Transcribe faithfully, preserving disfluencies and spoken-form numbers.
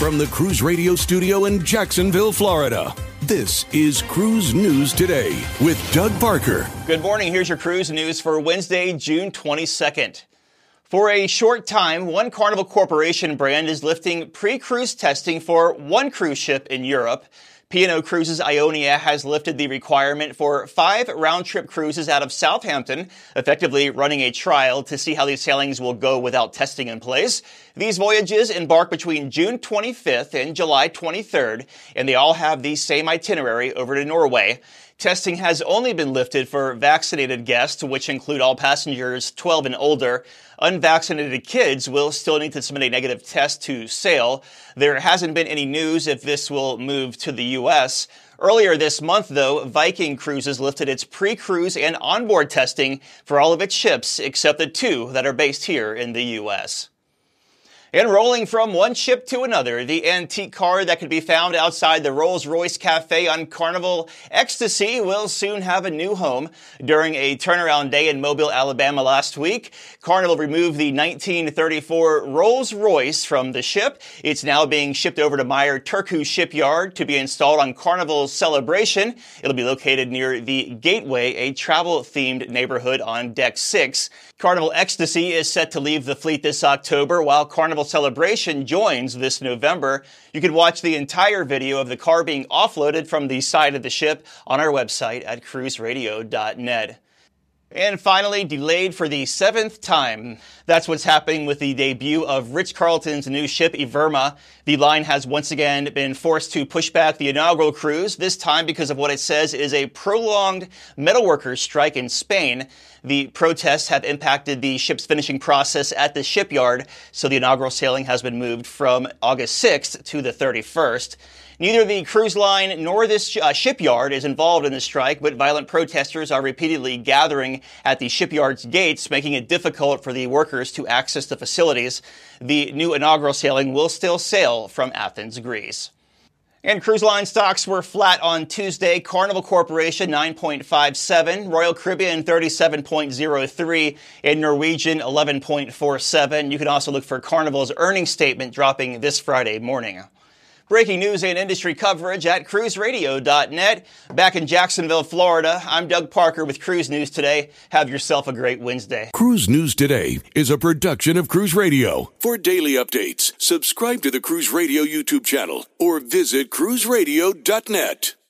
From the Cruise Radio studio in Jacksonville, Florida, this is Cruise News Today with Doug Parker. Good morning. Here's your cruise news for Wednesday, June twenty-second. For a short time, one Carnival Corporation brand is lifting pre-cruise testing for one cruise ship in Europe. P and O Cruises Ionia has lifted the requirement for five round-trip cruises out of Southampton, effectively running a trial to see how these sailings will go without testing in place. These voyages embark between June twenty-fifth and July twenty-third, and they all have the same itinerary over to Norway. Testing has only been lifted for vaccinated guests, which include all passengers twelve and older. Unvaccinated kids will still need to submit a negative test to sail. There hasn't been any news if this will move to the U S. Earlier this month, though, Viking Cruises lifted its pre-cruise and onboard testing for all of its ships, except the two that are based here in the U S. And rolling from one ship to another, the antique car that can be found outside the Rolls-Royce Cafe on Carnival Ecstasy will soon have a new home. During a turnaround day in Mobile, Alabama last week, Carnival removed the nineteen thirty-four Rolls-Royce from the ship. It's now being shipped over to Meyer Turku Shipyard to be installed on Carnival's Celebration. It'll be located near the Gateway, a travel-themed neighborhood on Deck six. Carnival Ecstasy is set to leave the fleet this October, while Carnival Celebration joins this November. You can watch the entire video of the car being offloaded from the side of the ship on our website at cruise radio dot net. And finally, delayed for the seventh time. That's what's happening with the debut of Ritz-Carlton's new ship, Iverma. The line has once again been forced to push back the inaugural cruise, this time because of what it says is a prolonged metalworkers strike in Spain. The protests have impacted the ship's finishing process at the shipyard, so the inaugural sailing has been moved from August sixth to the thirty-first. Neither the cruise line nor this uh, shipyard is involved in the strike, but violent protesters are repeatedly gathering at the shipyard's gates, making it difficult for the workers to access the facilities. The new inaugural sailing will still sail from Athens, Greece. And cruise line stocks were flat on Tuesday. Carnival Corporation nine point five seven, Royal Caribbean thirty-seven point zero three, and Norwegian eleven point four seven. You can also look for Carnival's earnings statement dropping this Friday morning. Breaking news and industry coverage at cruise radio dot net. Back in Jacksonville, Florida, I'm Doug Parker with Cruise News Today. Have yourself a great Wednesday. Cruise News Today is a production of Cruise Radio. For daily updates, subscribe to the Cruise Radio YouTube channel or visit cruise radio dot net.